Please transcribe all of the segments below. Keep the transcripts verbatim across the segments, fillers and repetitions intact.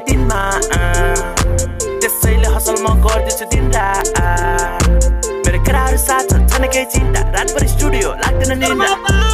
दिनमा त्यसैले हसल म गर्दैछु दिन रात मेरो केटाहरू साथ छैन केही चिन्ता रातभरि स्टुडियो लाग्दैन निन्दा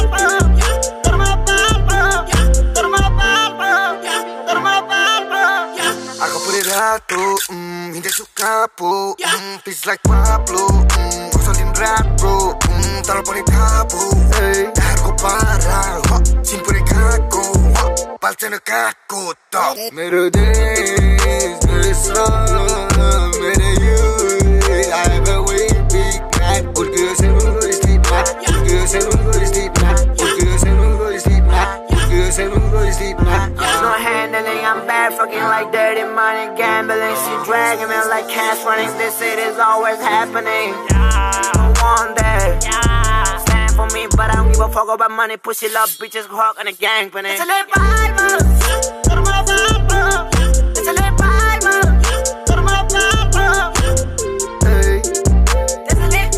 Ako puri rato, hindi sukapo Feels like Pablo, gusto rap bro Talo pa rin tapo, dahil ko parang Simpuri kako, palsa na kako Mere days, mere sun, mere you I have a way big night Porque eu sei não vou sleep night Porque eu sei não vou sleep night Porque eu sei não vou sleep night Porque eu sei não vou sleep night No handling, I'm bad fucking like dirty money gambling. She dragging me like cash running. This shit is always happening. One day, stand for me, but I don't give a fuck about money. Push it up, bitches, hawk and a gang for it. It's a lit Bible. Go to my Bible. It's a lit Bible. Go to my Bible. Hey, it's a lit.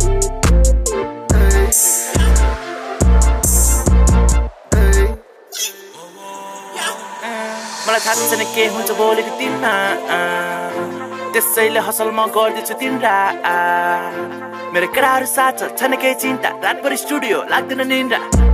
Hey, hey. मलाई थाहा छैन के हुन्छ भोलिको दिनमा त्यसैले hustle म गर्दैछु दिन रात मेरो केटाहरू साथ छैन केही चिन्ता रातभरि स्टुडियो लाग्दैन निन्दा